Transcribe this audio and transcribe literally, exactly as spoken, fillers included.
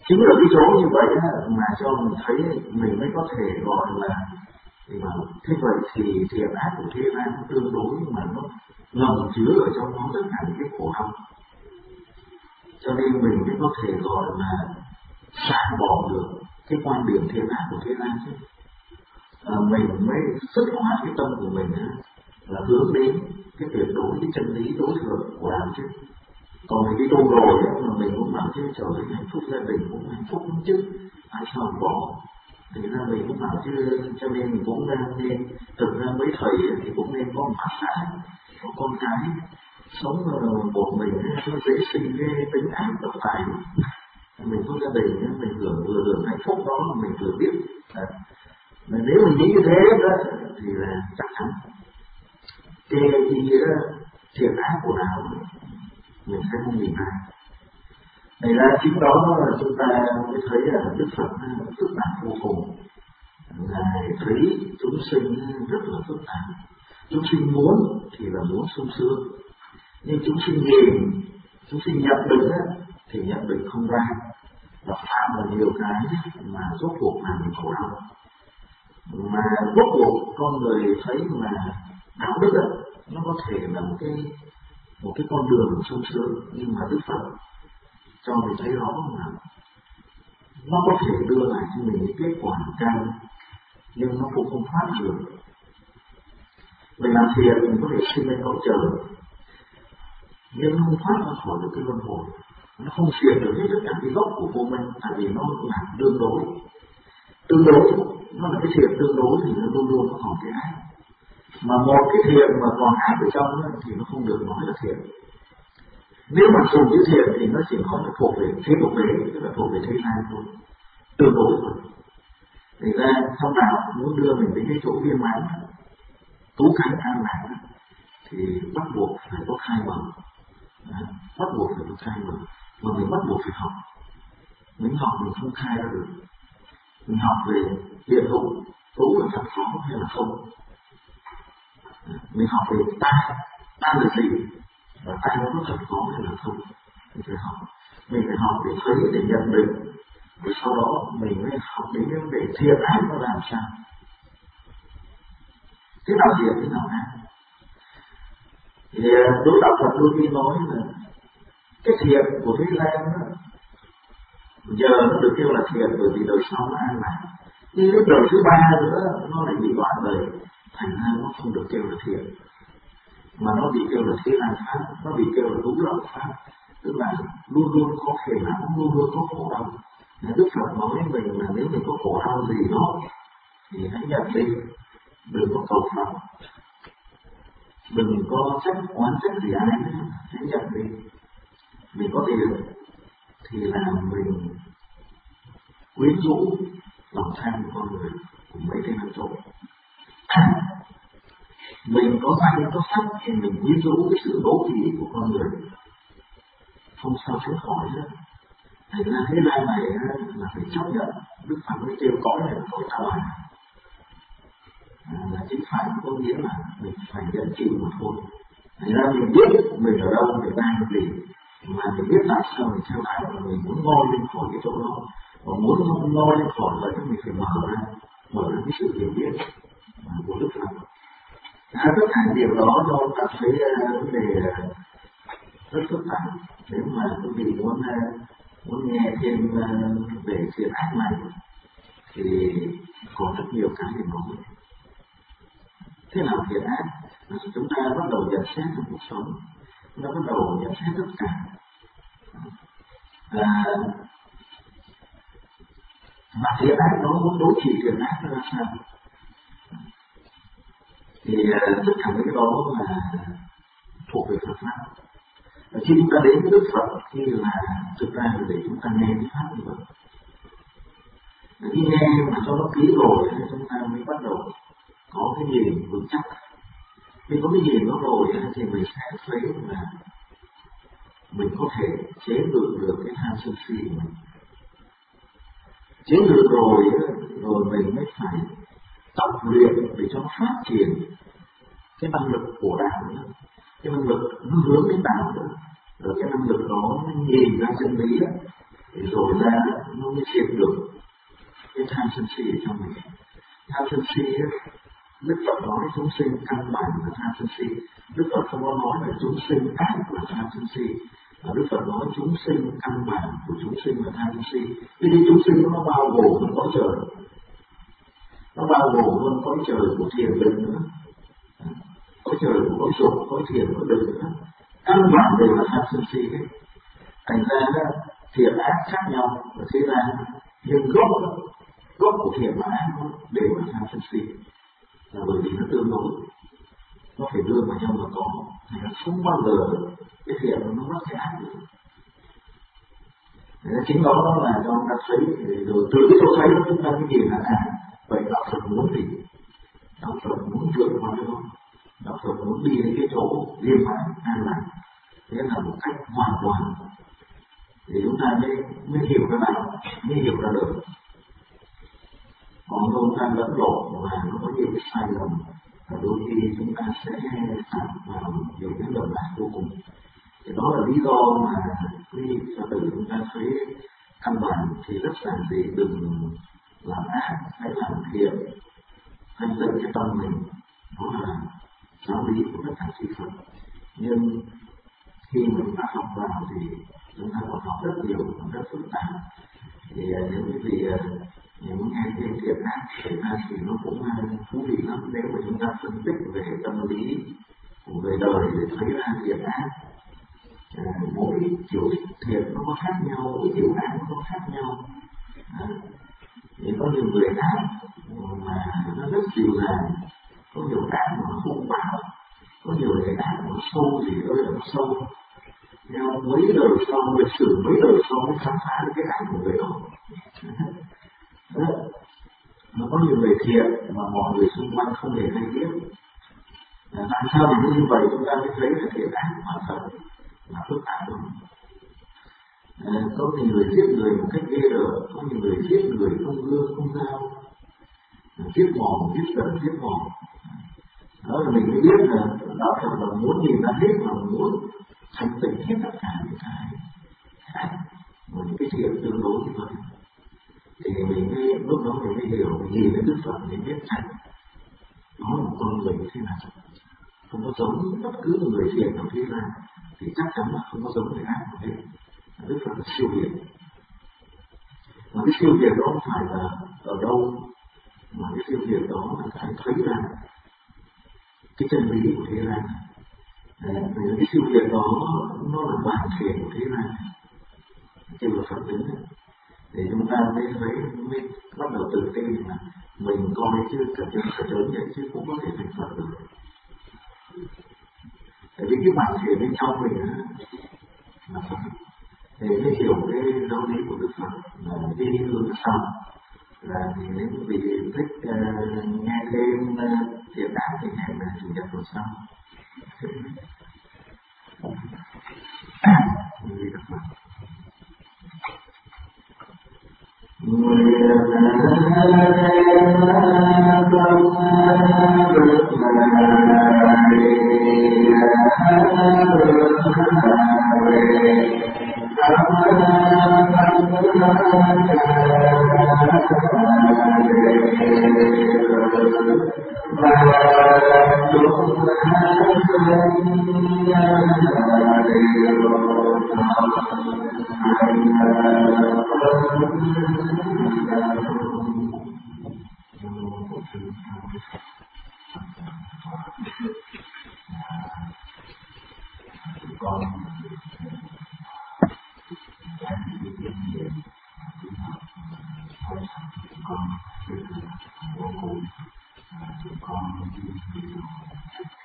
Chính là cái chỗ như vậy mà cho mình thấy mình mới có thể gọi là thì mà thế vậy thì thiện ác của thế gian nó tương đối mà nó ngầm chứa ở trong nó tất cả những cái khổ đau, cho nên mình mới có thể gọi là xả bỏ được cái quan điểm thiện ác của thế gian chứ. À, mình mới xuất hóa cái tâm của mình á, là hướng đến cái tuyệt đối, cái chân lý đối thượng của đạo chứ. Còn mình đi tu rồi á, mà mình cũng bảo chứ trời ơi, hạnh phúc gia đình cũng hạnh phúc lắm chứ, tại sao mà bỏ. Thì ra mình cũng bảo chứ, cho nên mình cũng nên, thực ra mấy thầy thì cũng nên có một phát xã, có con cái sống một mình nó dễ sinh cái tính ác độc tài. Mình có gia đình mình hưởng vừa hưởng hạnh phúc đó mà mình vừa biết. Mà nếu mình nghĩ như thế đó thì là chắc chắn cái ý nghĩa thiện ác của nào mình sẽ không nhìn ra. Này ra chính đó là chúng ta mới thấy là Đức Phật phức tạp vô cùng. Ngài thấy chúng sinh rất là phức tạp. Chúng sinh muốn thì là muốn sung sướng, nhưng chúng sinh nhìn, chúng sinh nhận định thì nhận định không ra, và phạm vào nhiều cái mà rốt cuộc làm mình khổ đau. Mà rốt cuộc con người thấy mà đạo đức đó, nó có thể là một cái một cái con đường sung sướng, nhưng mà Đức Phật cho mình thấy rõ là nó có thể đưa lại cho mình những kết quả cao, nhưng nó cũng không thoát được. Mình làm thiện mình có thể sinh lên cõi trời, nhưng nó không thoát ra khỏi được cái luân hồi, nó không diệt được hết tất cả cái gốc của vô minh, tại vì nó là tương đối. Tương đối nó là cái thiện tương đối thì nó luôn luôn có còn cái ác, mà một cái thiện mà còn ác ở trong đó, thì nó không được nói là thiện. Nếu mà dùng chữ thiện thì nó chỉ có là thuộc về thế tục đế, tức là thuộc về thế gian thôi, tương đối thôi. Thì ra trong đạo muốn đưa mình đến cái chỗ viên mãn, tú cánh an lạc, thì bắt buộc phải có khai mở, bắt buộc phải có khai mở, mà mình bắt buộc phải học. Mình học mình không khai ra được. Mình học về hiện hữu, tú là thật khó hay là không. Mình học về ta, ta là gì, và ta nó có thật khó hay là không. Mình phải học, mình phải học để thấy, để nhận định, và sau đó mình mới học đến cái vấn đề thiện ác nó làm sao. Thế nào thiện, thế nào ác. Thì đối đạo Phật đôi khi nói là cái thiện của thế gian đó, giờ nó được kêu là thiện bởi vì đời sau nó an lạc, nhưng đến đời thứ ba nữa nó lại bị đoạn đời, thành ra nó không được kêu là thiện, mà nó bị kêu là thế gian pháp, nó bị kêu là đúng lợi pháp, tức là luôn luôn có phiền não, luôn luôn có khổ đau. Đức Phật nói với mình là nếu mình có khổ đau gì đó thì hãy nhận đi, đừng có cầu Phật, đừng có trách oán trách gì ai, hãy nhận đi. Mình có tiền thì là mình quyến rũ lòng tham của con người của mấy cái năm trộm. Mình có danh có sắc thì mình quyến rũ cái sự đố kỵ của con người, không sao chối khỏi nữa. Thành ra thế gian này là phải chấp nhận. Đức Phật mới kêu cõi này là cõi tạo hòa, là chính phải có nghĩa là mình phải nhận chịu mà thôi. Thành ra mình biết mình ở đâu, mình đang làm gì, mà mình biết tại sao mình theo đạo là mình muốn ngoi lên khỏi cái chỗ đó, và muốn ngoi lên khỏi vậy thì mình phải mở ra, mở ra cái sự hiểu biết của Đức Phật. À, tất cả điều đó do cảm thấy vấn đề rất phức tạp. Nếu mà quý vị muốn muốn nghe thêm về thiện ác này thì có rất nhiều cái để nói. Thế nào thiện ác? Chúng ta bắt đầu nhận xét trong cuộc sống, chúng ta bắt đầu nhận xét tất cả. À, và thiện ác nó muốn đối trị thiện ác nó ra sao? Thì tất cả những cái đó là thuộc về Phật pháp. Và khi chúng ta đến với Đức Phật thì là thực ra là để chúng ta nghe cái pháp như vậy. Khi nghe mà cho nó kỹ rồi thì chúng ta mới bắt đầu có cái nhìn vững chắc. Khi có cái nhìn nó rồi thì mình sẽ thấy là mình có thể chế ngự được cái tham sân si của mình. Chế ngự rồi, rồi mình mới phải tập luyện để cho nó phát triển cái năng lực của đạo nữa. Cái năng lực nó hướng đến đạo nữa. Rồi cái năng lực đó nó nhìn ra chân lý đó. thì rồi ra nó mới diệt được cái tham sân si ở trong mình. Tham sân si ấy, Đức Phật nói chúng sinh căn bản là tham sân si. Đức Phật không có nói là chúng sinh ác là tham sân si. Và Đức Phật nói chúng sinh căn bản của chúng sinh là tham sân si. Vì thế chúng sinh nó bao gồm nó cõi trời, nó bao gồm luôn cõi trời của thiền định nữa, cõi trời của cõi dục, cõi thiền của định nữa. Căn bản đều là tham sân si đấy. Thành ra đó, thiện ác khác nhau ở thế gian, nhưng gốc gốc của thiện và ác đều là tham sân si, là bởi vì nó tương đối, nó phải đưa vào nhau mà có, thì nó không bao giờ cái thiện nó mất cái ác được. Thế chính đó nó là cho ta thấy, rồi từ cái chỗ thấy chúng ta mới nhìn là à, vậy đạo Phật muốn gì? Đạo Phật muốn vượt qua cái đó, đạo Phật muốn đi đến cái chỗ viên mãn an lạc, thế là một cách hoàn toàn, thì chúng ta mới mới hiểu cái này, mới hiểu ra được. Còn chúng ta lẫn lộn và nó có nhiều cái sai lầm, và đôi khi chúng ta sẽ phạm vào nhiều cái lầm lạc vô cùng. Thì đó là lý do mà khi Phật tử chúng ta thấy căn bản thì rất giản dị, đừng làm ác, hãy làm thiện, hãy dạy cái tâm mình, đó là giáo lý của tất cả chư Phật. Nhưng khi mình đã học vào thì chúng ta còn học rất nhiều, rất phức tạp. Thì nếu quý vị những nghe cái thiện ác xảy ra thì nó cũng thú vị lắm, nếu mà chúng ta phân tích về tâm lý về đời để thấy ra thiện ác. À, mỗi kiểu thiện nó có khác nhau, mỗi kiểu ác nó có khác nhau. À, thì có nhiều người ác mà nó rất dịu dàng, có nhiều ác mà nó hung bạo, có nhiều người ác mà nó sâu gì ơi là nó sâu. Theo mấy đời sau, lịch sử mấy đời sau mới khám phá được cái ác của người đó. Đó. Nó có nhiều người thiện mà mọi người xung quanh không hề hay biết. À, tại sao mình như vậy chúng ta mới thấy là thiện ác mà thật là phức tạp lắm. À, có nhiều người giết người một cách ghê rợn, có nhiều người giết người không gương không dao, à, giết mòn, giết giận, giết mòn. Đó là mình mới biết là đạo Phật là muốn nhìn ra hết, mà muốn thành tịnh hết tất cả những cái ác và những cái thiện tương đối như vậy. Thì mình mới, lúc đó mình mới hiểu, mình nhìn đến Đức Phật mình biết rằng nó là một con người như thế nào, không có giống bất cứ người thiện nào thế nào, thì chắc chắn là không có giống người ác nào hết. Đức Phật là siêu việt, và cái siêu việt đó không phải là ở đâu, mà cái siêu việt đó là phải thấy rằng cái chân lý của thế gian. Vì cái siêu việt đó nó là bản thể của thế gian, kêu là Phật tính. Thì chúng ta mới thấy, mới bắt đầu tự tin là mình coi chứ cần chân phải lớn vậy chứ cũng có thể thành Phật được. Tại vì cái bản thể bên trong mình là Phật. Để mới hiểu cái giáo lý của Đức Phật là đi hướng sau. Là thì nếu quý vị thích uh, nghe thêm uh, thiện ác thì hẹn là chủ nhật tuần sau. Vì Đức Phật. Con con con